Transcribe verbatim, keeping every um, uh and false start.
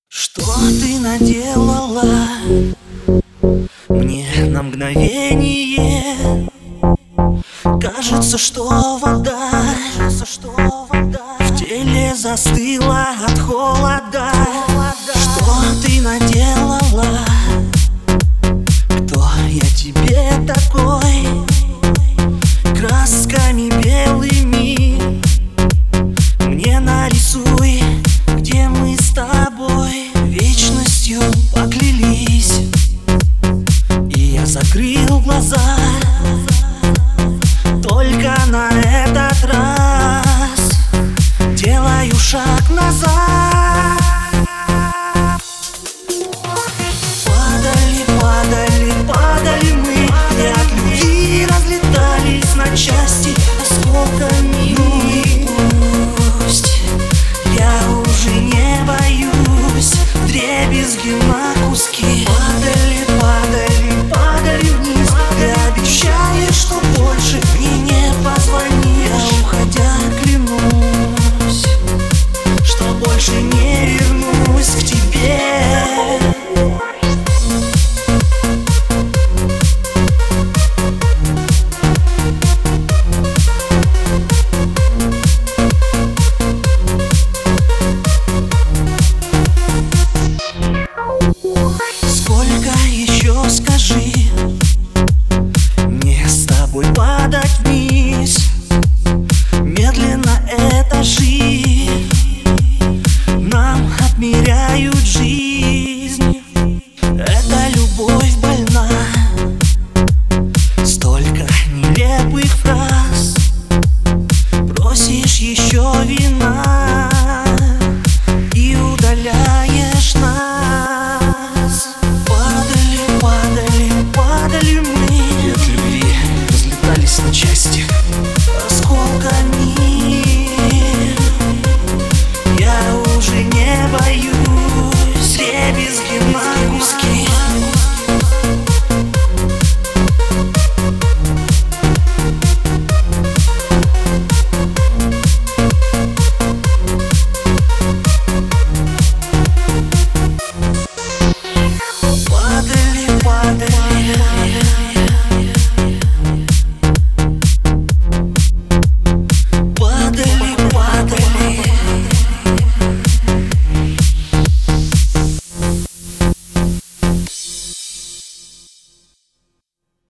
Что ты наделала мне на мгновение? Кажется, что вода в теле застыла от холода. Что ты наделала? Кто я тебе такой? Красками белыми мне нарисуй, где мы с тобой вечностью поклялись. И я закрыл глаза, только на этот раз делаю шаг назад. Падали, падали, падали мы, и от любви разлетались на части осколками. Ну и пусть, я уже не боюсь вдребезги на куски. Падали, падали, падали вниз, ты обещаешь, что больше мне не позвони. Я, уходя, клянусь, что больше не вернусь к тебе. Сколько еще, скажи, мне с тобой падать вниз? Медленно этажи нам отмеряют жизнь.